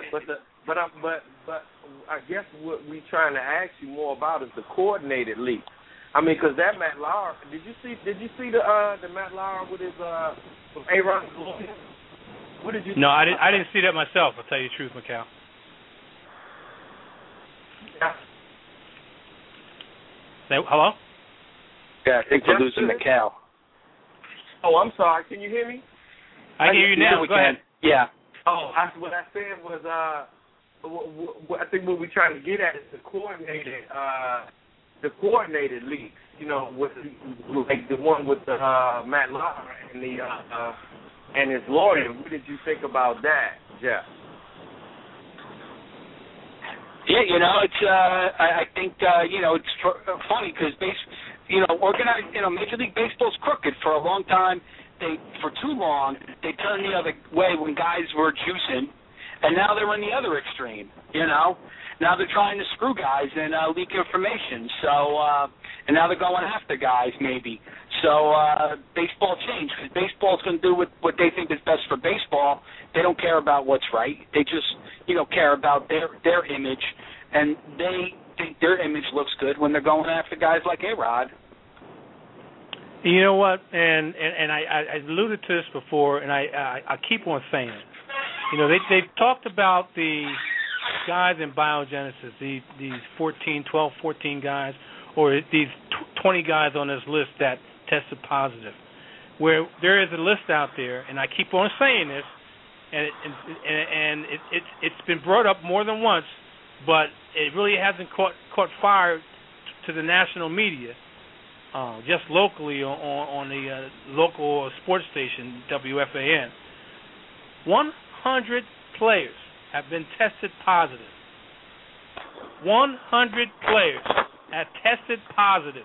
I guess what we're trying to ask you more about is the coordinated leak. Because that Matt Lauer, did you see the Matt Lauer with his with A-Rod? What did you? No, I didn't see that myself. I'll tell you the truth, Mikal. Yeah. Hello? Yeah, I think we're losing Mikal. Oh, I'm sorry. Can you hear me? I hear you now. Go ahead. Yeah. Oh, what I said was I think what we're trying to get at is the coordinated leaks. With like the one with Matt Lauer and and his lawyer. What did you think about that, Jeff? Yeah, it's I think it's funny because organized Major League Baseball's crooked for a long time. For too long, they turned the other way when guys were juicing, and now they're in the other extreme. Now they're trying to screw guys and leak information. So, and now they're going after guys maybe. So baseball changed because baseball's going to do what they think is best for baseball. They don't care about what's right. They just care about their image, and they think their image looks good when they're going after guys like A-Rod. You know what? And I alluded to this before, and I keep on saying it. They've talked about the guys in biogenesis, these 12, 14 guys, or these 20 guys on this list that tested positive. Where there is a list out there, and I keep on saying this, and it's been brought up more than once, but it really hasn't caught fire to the national media. Just locally on the local sports station, WFAN. 100 players have been tested positive. 100 players have tested positive.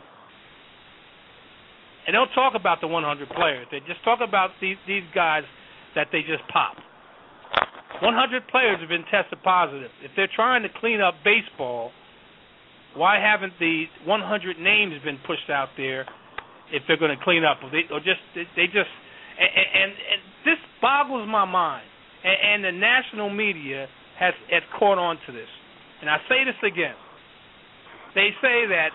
And don't talk about the 100 players. They just talk about these guys that they just popped. 100 players have been tested positive. If they're trying to clean up baseball, why haven't the 100 names been pushed out there if they're going to clean up? And this boggles my mind. And the national media has caught on to this. and I say this again, they say that,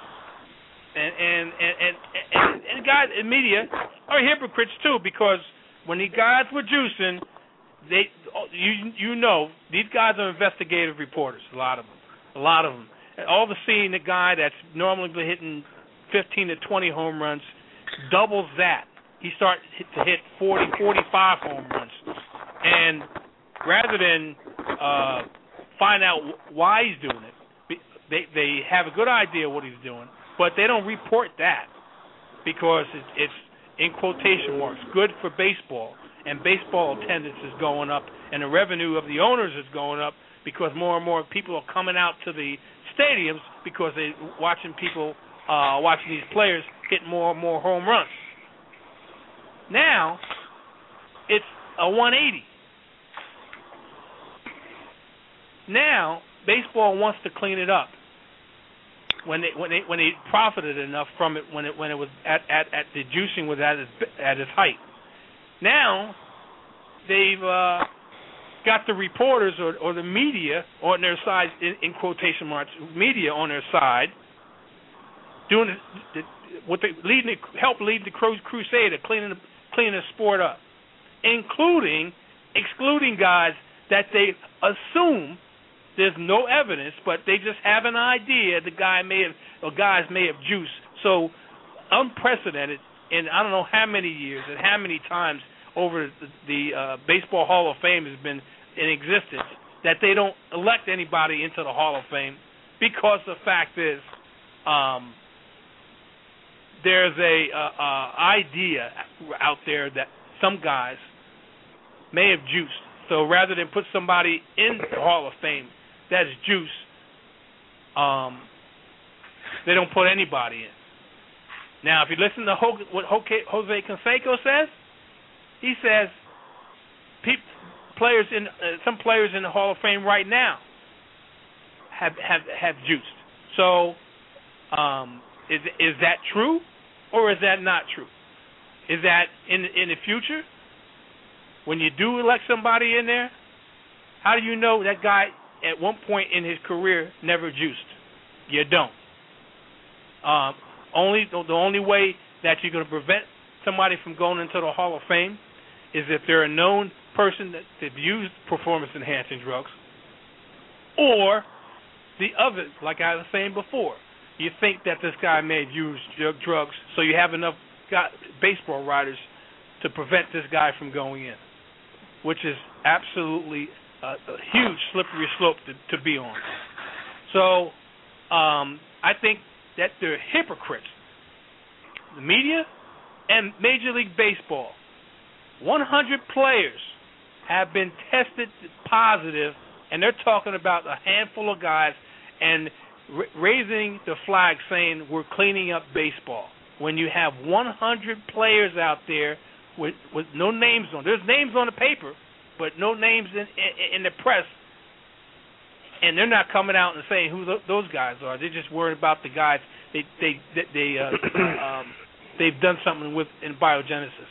and guys in media are hypocrites too, because when these guys were juicing, these guys are investigative reporters, a lot of them. And all of a sudden, the guy that's normally been hitting 15 to 20 home runs doubles that. He starts to hit 40, 45 home runs. And rather than find out why he's doing it, they have a good idea what he's doing, but they don't report that because it's in quotation marks, good for baseball. And baseball attendance is going up, and the revenue of the owners is going up because more and more people are coming out to the stadiums because they're watching these players hit more and more home runs. Now, it's a 180. Now, baseball wants to clean it up. When they profited enough from it when it was at the juicing was at its height. Now, they've got the reporters or the media on their side, in quotation marks, media on their side, doing help lead the crusade of cleaning the sport up, excluding guys that they assume there's no evidence, but they just have an idea guys may have juiced. So unprecedented in I don't know how many years and how many times over the Baseball Hall of Fame has been in existence that they don't elect anybody into the Hall of Fame because the fact is there's a idea out there that some guys may have juiced. So rather than put somebody in the Hall of Fame that's juice, they don't put anybody in. Now, if you listen to what Jose Canseco says, he says some players in the Hall of Fame right now have juiced. So, is that true, or is that not true? Is that in the future, when you do elect somebody in there, how do you know that guy at one point in his career never juiced? You don't. The only way that you're going to prevent somebody from going into the Hall of Fame is if they're a known person that used performance-enhancing drugs, or the other, like I was saying before, you think that this guy may have used drugs, so you have enough baseball writers to prevent this guy from going in, which is absolutely a huge slippery slope to be on. So I think that they're hypocrites. The media and Major League Baseball, 100 players have been tested positive, and they're talking about a handful of guys and raising the flag saying we're cleaning up baseball. When you have 100 players out there with no names on, there's names on the paper, but no names in the press, and they're not coming out and saying who those guys are. They're just worried about the guys they've done something with in biogenesis.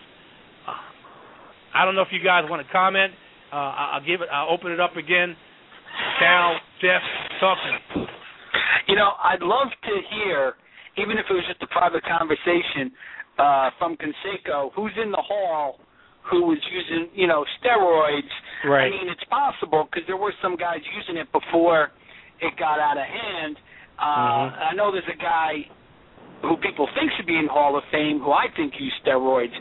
I don't know if you guys want to comment. I'll open it up again. Cal, Jeff, talk to me. I'd love to hear, even if it was just a private conversation, from Canseco, who's in the hall who was using, steroids. Right. I mean, it's possible because there were some guys using it before it got out of hand. I know there's a guy who people think should be in the Hall of Fame who I think used steroids.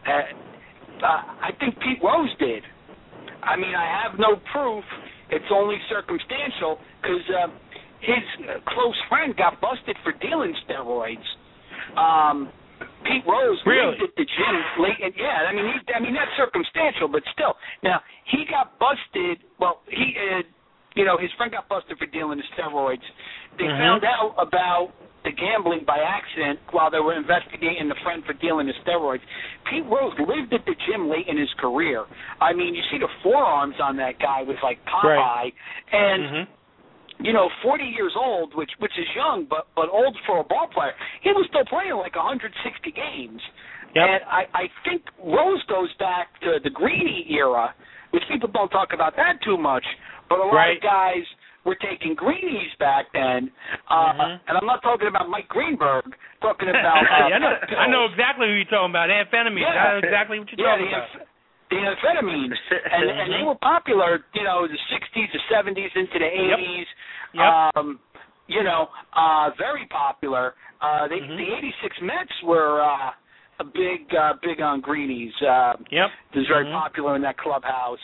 I think Pete Rose did. I mean, I have no proof. It's only circumstantial because his close friend got busted for dealing steroids. Pete Rose lived at the gym late. Yeah, I mean that's circumstantial, but still. Now he got busted. Well, his friend got busted for dealing the steroids. They found out about the gambling by accident while they were investigating the friend for dealing the steroids. Pete Rose lived at the gym late in his career. I mean, you see the forearms on that guy was like Popeye, and 40 years old, which is young, but old for a ball player. He was still playing like 160 games. Yep. And I think Rose goes back to the Greeny era, which people don't talk about that too much, but a lot of guys were taking greenies back then, and I'm not talking about Mike Greenberg. Talking about I know exactly who you're talking about. Amphetamines. I know exactly what you're talking about. The amphetamines, and they were popular, the 60s, the 70s, into the 80s. Yep. Very popular. The 86 Mets were big on greenies. Yep. It was very popular in that clubhouse.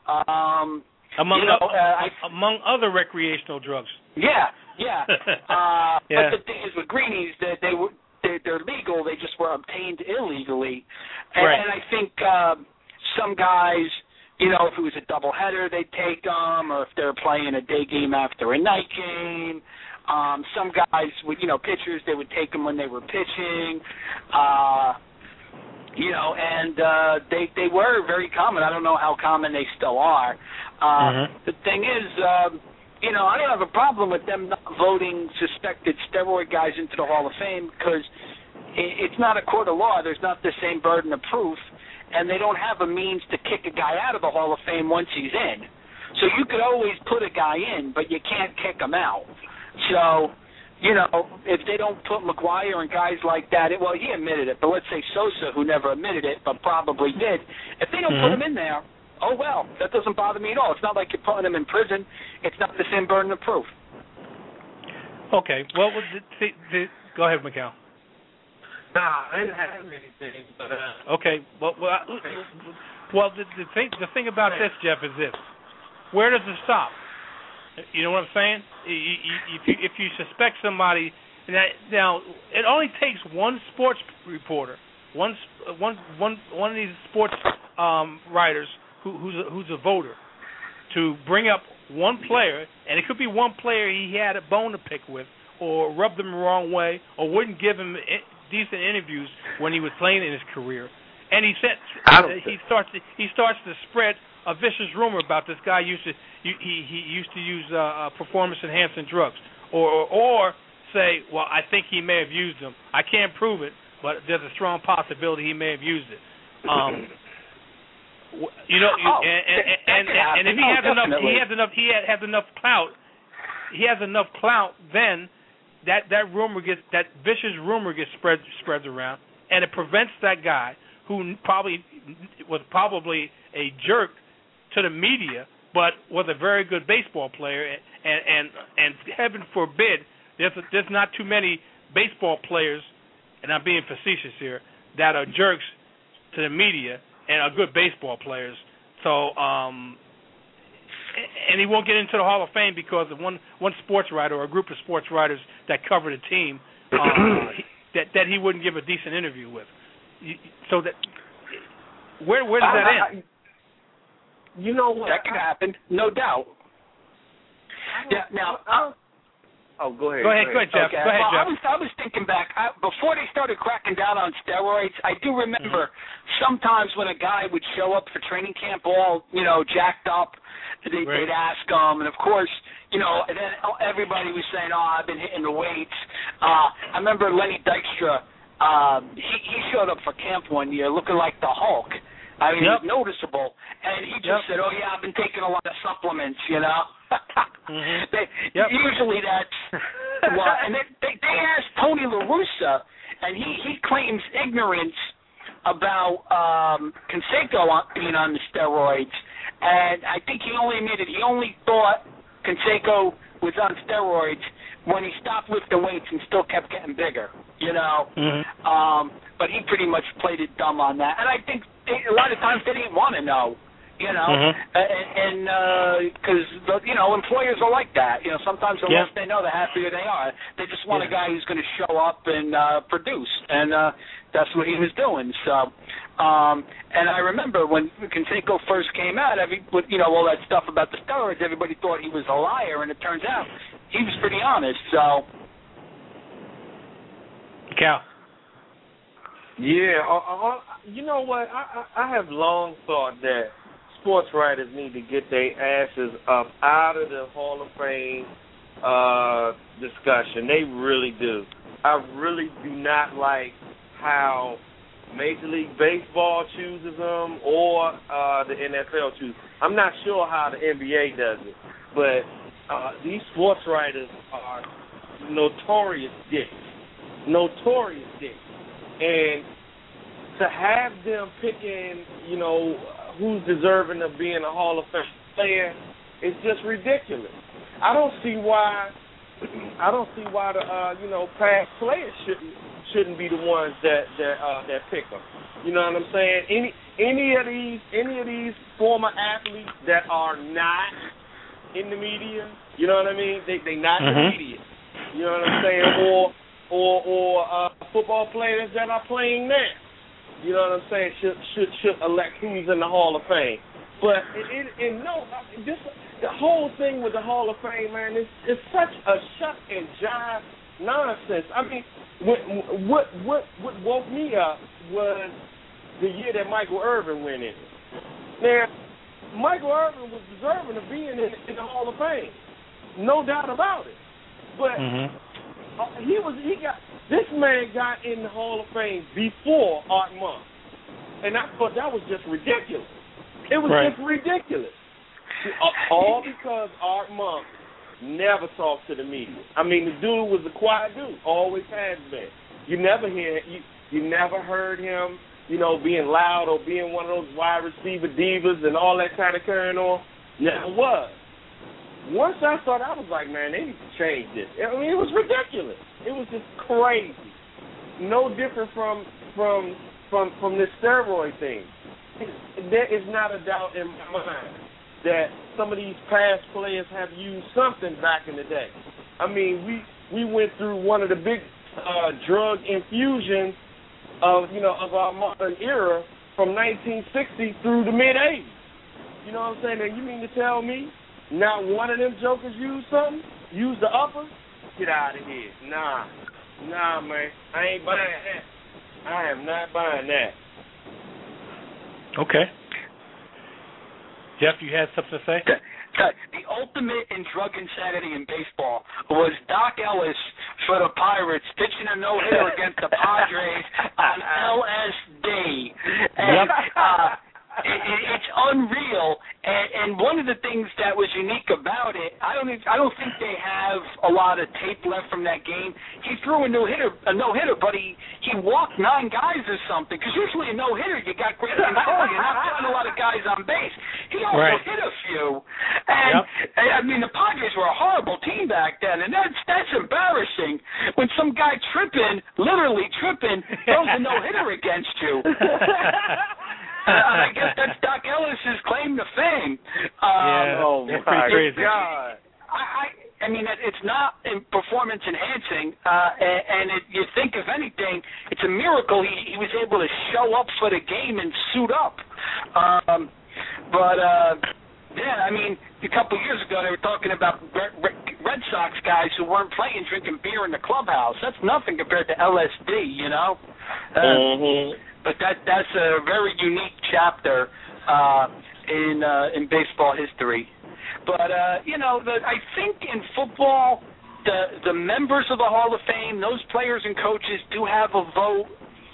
Among other recreational drugs. Yeah. But the thing is, with greenies, they're legal. They just were obtained illegally, and I think some guys, if it was a doubleheader, they'd take them, or if they're playing a day game after a night game. Some guys would, pitchers, they would take them when they were pitching. They were very common. I don't know how common they still are. The thing is, I don't have a problem with them not voting suspected steroid guys into the Hall of Fame, because it's not a court of law. There's not the same burden of proof, and they don't have a means to kick a guy out of the Hall of Fame once he's in. So you could always put a guy in, but you can't kick him out. So, if they don't put McGuire and guys like that, he admitted it, but let's say Sosa, who never admitted it but probably did, if they don't put him in there, oh well, that doesn't bother me at all. It's not like you're putting him in prison. It's not the same burden of proof. Okay, well, go ahead, Mikhail. Nah, I didn't have anything, but okay, well, the thing about this, Jeff, is this: where does it stop? You know what I'm saying? If you suspect somebody, now it only takes one sports reporter, one of these sports writers who's a voter, to bring up one player, and it could be one player he had a bone to pick with, or rubbed him the wrong way, or wouldn't give him decent interviews when he was playing in his career, and he starts to spread a vicious rumor about this guy he used to use performance enhancing drugs, or say, well, I think he may have used them. I can't prove it, but there's a strong possibility he may have used it. And if he has enough clout, then that vicious rumor gets spreads around, and it prevents that guy who was probably a jerk to the media, but was a very good baseball player, and heaven forbid, there's not too many baseball players, and I'm being facetious here, that are jerks to the media and are good baseball players. So, and he won't get into the Hall of Fame because of one sports writer or a group of sports writers that cover the team that he wouldn't give a decent interview with. So that where does that end? You know what? That could happen, no doubt. Go ahead. Go ahead, Jeff. Okay. Go ahead, Jeff. I was thinking back before they started cracking down on steroids. I do remember sometimes when a guy would show up for training camp all jacked up, they'd ask him, and of course, and then everybody was saying, "Oh, I've been hitting the weights." I remember Lenny Dykstra. He showed up for camp one year looking like the Hulk. I mean, it was noticeable, and he just said, "Oh yeah, I've been taking a lot of supplements, Usually that's what. And they asked Tony La Russa, and he claims ignorance about Canseco being on the steroids, and I think he only thought Canseco was on steroids when he stopped lifting weights and still kept getting bigger, But he pretty much played it dumb on that, and I think a lot of times they didn't want to know, and because employers are like that. Sometimes the less they know, the happier they are. They just want a guy who's going to show up and produce, and that's what he was doing. So, and I remember when Canseco first came out, all that stuff about the steroids, everybody thought he was a liar, and it turns out he was pretty honest. So, Cal. Yeah, you know what? I have long thought that sports writers need to get their asses up out of the Hall of Fame discussion. They really do. I really do not like how Major League Baseball chooses them or the NFL chooses. I'm not sure how the NBA does it, but these sports writers are notorious dicks. And to have them picking, who's deserving of being a Hall of Fame player is just ridiculous. I don't see why the past players shouldn't be the ones that pick them. You know what I'm saying? Any of these former athletes that are not in the media, you know what I mean? They not in the media. You know what I'm saying? Or football players that are playing now. You know what I'm saying? Should elect who's in the Hall of Fame. But the whole thing with the Hall of Fame, man, it's such a shuck and jive nonsense. I mean, what woke me up was the year that Michael Irvin went in. Now, Michael Irvin was deserving of being in the Hall of Fame, no doubt about it. But this man got in the Hall of Fame before Art Monk, and I thought that was just ridiculous. It was just ridiculous. All because Art Monk never talked to the media. I mean, the dude was a quiet dude, always has been. You never heard him, being loud or being one of those wide receiver divas and all that kind of carrying on. Never was. Once I saw that, I was like, man, they need to change this. I mean, it was ridiculous. It was just crazy. No different from this steroid thing. There is not a doubt in my mind that some of these past players have used something back in the day. I mean, we went through one of the big drug infusions of our modern era from 1960 through the mid-'80s. You know what I'm saying? And you mean to tell me not one of them jokers used something? Used the upper? Get out of here. Nah, man. I ain't buying that. I am not buying that. Okay. Jeff, you had something to say? The ultimate in drug insanity in baseball was Doc Ellis for the Pirates pitching a no-hitter against the Padres on LSD. And, it's unreal, and one of the things that was unique about it, I don't think they have a lot of tape left from that game. He threw a no-hitter, but he walked 9 guys or something, because usually a no-hitter, you got great control, you're not putting a lot of guys on base. He also hit a few, and I mean, the Padres were a horrible team back then, and that's embarrassing when some guy literally tripping, throws a no-hitter against you. I guess that's Doc Ellis's claim to fame. Oh my God! I mean, it's not performance enhancing, and you think if anything, it's a miracle he was able to show up for the game and suit up. I mean, a couple of years ago they were talking about Red Sox guys who weren't playing drinking beer in the clubhouse. That's nothing compared to LSD, But that's a very unique chapter in baseball history. But I think in football, the members of the Hall of Fame, those players and coaches do have a vote.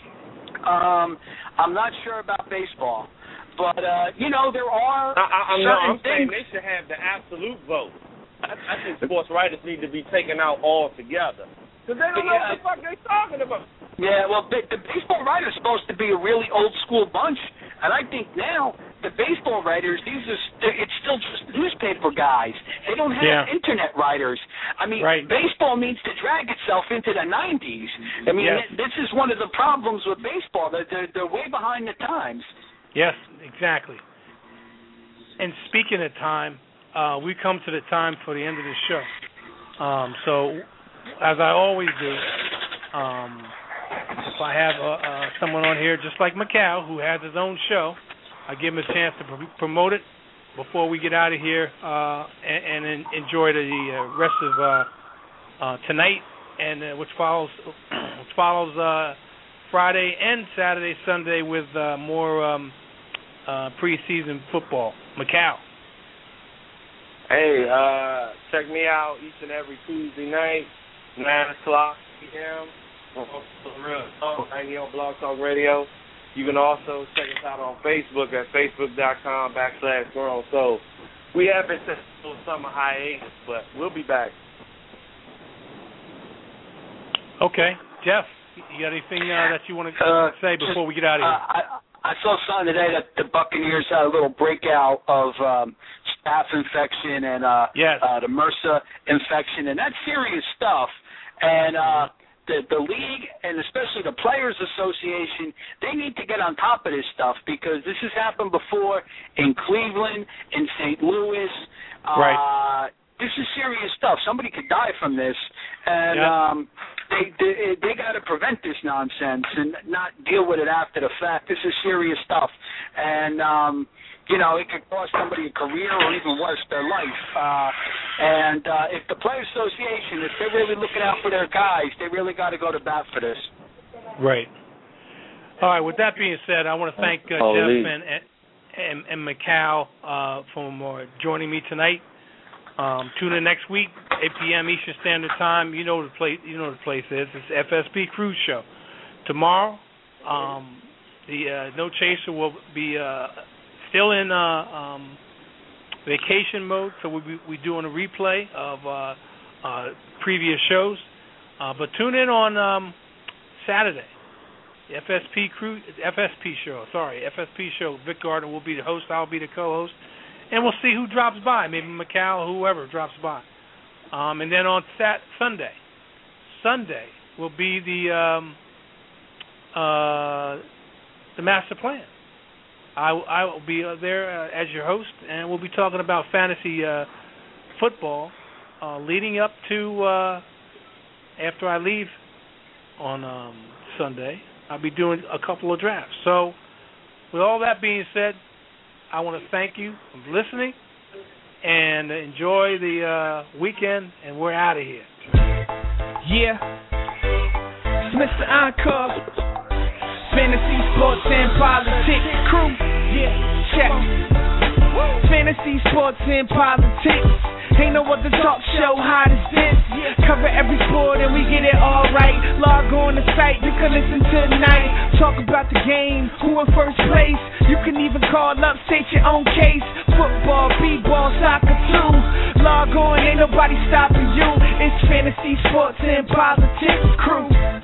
I'm not sure about baseball, but there are certain things. I'm saying they should have the absolute vote. I think sports writers need to be taken out altogether. Because they don't know what the fuck they're talking about. Yeah, well, the baseball writers are supposed to be a really old-school bunch, and I think now the baseball writers, it's still just newspaper guys. They don't have internet writers. I mean, baseball needs to drag itself into the 90s. I mean, this is one of the problems with baseball. They're way behind the times. Yes, exactly. And speaking of time, we come to the time for the end of the show. So, as I always do, if I have someone on here just like Macau who has his own show, I give him a chance to promote it before we get out of here and enjoy the rest of tonight and which follows Friday and Saturday, Sunday with more preseason football. Macau. Hey, check me out each and every Tuesday night, 9 o'clock p.m. Right here on Blog Talk Radio. You can also check us out on Facebook at facebook.com/Grown Soul. We have been taking a little summer hiatus, but we'll be back. Okay. Jeff, you got anything that you want to say before we get out of here? I saw something today that the Buccaneers had a little breakout of staph infection and the MRSA infection, and that's serious stuff. And the league, and especially the Players Association, they need to get on top of this stuff, because this has happened before in Cleveland, in St. Louis. Right. This is serious stuff. Somebody could die from this, and they got to prevent this nonsense and not deal with it after the fact. This is serious stuff, and it could cost somebody a career or even worse, their life. And if the Players Association, if they're really looking out for their guys, they really got to go to bat for this. Right. All right. With that being said, I want to thank Jeff and Macau for joining me tonight. Tune in next week, 8 p.m. Eastern Standard Time. You know the place. Is. It's FSP Cruise Show. Tomorrow, the No Chaser will be still in vacation mode, so we'll be doing a replay of previous shows. But tune in on Saturday, the FSP show. Vic Gardner will be the host. I'll be the co-host. And we'll see who drops by, maybe Macau, whoever drops by. And then on Sunday will be the master plan. I will be there as your host, and we'll be talking about fantasy football leading up to after I leave on Sunday. I'll be doing a couple of drafts. So with all that being said, I want to thank you for listening, and enjoy the weekend, and we're out of here. Yeah. It's Mr. Encore. Fantasy, sports, and politics crew. Yeah, check. Fantasy, sports, and politics. Ain't no other talk show hot as this. Cover every sport and we get it all right. Log on the site, you can listen tonight. Talk about the game, who in first place. You can even call up, state your own case. Football, b-ball, soccer too. Log on, ain't nobody stopping you. It's Fantasy, Sports, and Politics crew.